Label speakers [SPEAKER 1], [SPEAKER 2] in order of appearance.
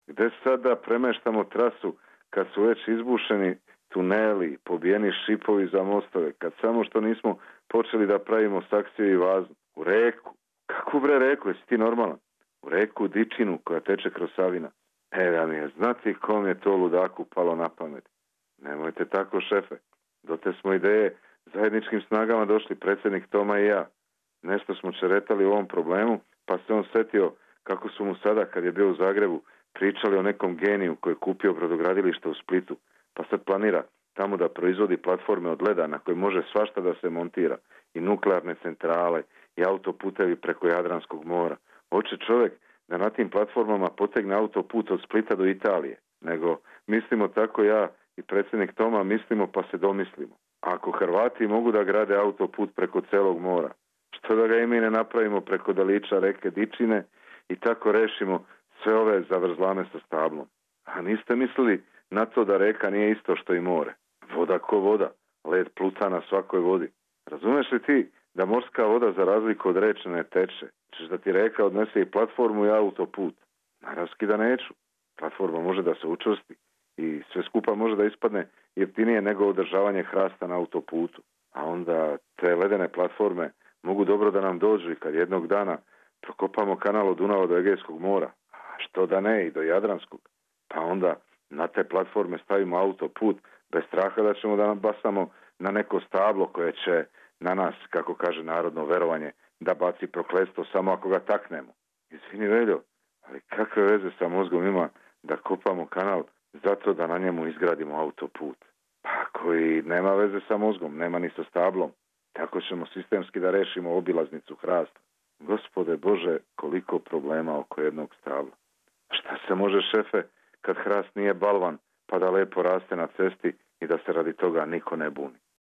[SPEAKER 1] Gde sad da premeštamo trasu kad su već izbušeni tuneli, pobijeni šipovi za mostove, kad samo što nismo počeli da pravimo saksiju i vazu? U reku. Kako bre reku? Jesi ti normalan? U reku Dičinu koja teče kroz Savina. Da mi je znati kom je to ludaku palo na pamet. Nemojte tako, šefe. Do te smo ideje zajedničkim snagama došli, predsjednik Toma i ja. Nešto smo čeretali u ovom problemu, pa se on setio kako su mu sada, kad je bio u Zagrebu, pričali o nekom geniju koji je kupio brodogradilište u Splitu, pa sad planira tamo da proizvodi platforme od leda na koje može svašta da se montira, i nuklearne centrale, i autoputevi preko Jadranskog mora. Hoće čovjek da na tim platformama potegne autoput od Splita do Italije, nego mislimo tako ja i predsjednik Toma mislimo pa se domislimo. Ako Hrvati mogu da grade autoput preko celog mora, što da ga i mi ne napravimo preko dalića reke Dičine i tako rešimo sve ove zavrzlame sa stablom. A niste mislili na to da reka nije isto što i more? Voda ko voda, led pluta na svakoj vodi. Razumeš li ti da morska voda za razliku od rečne ne teče? Češ da ti reka odnese i platformu i autoput? Naravski da neću. Platforma može da se učvrsti i sve skupa može da ispadne jeftinije nego održavanje hrasta na autoputu. A onda te ledene platforme mogu dobro da nam dođu i kad jednog dana prokopamo kanal od Dunava do Egejskog mora, a što da ne i do Jadranskog, pa onda na te platforme stavimo autoput bez straha da ćemo da nam basamo na neko stablo koje će na nas, kako kaže narodno verovanje, da baci prokletstvo samo ako ga taknemo. Izvini, Veljo, ali kakve veze sa mozgom ima da kopamo kanal zato da na njemu izgradimo autoput? Pa koji nema veze sa mozgom, nema ni sa stablom. Tako ćemo sistemski da rešimo obilaznicu hrasta. Gospode Bože, koliko problema oko jednog stabla. Šta se može, šefe, kad hrast nije balvan pa da lepo raste na cesti i da se radi toga niko ne buni?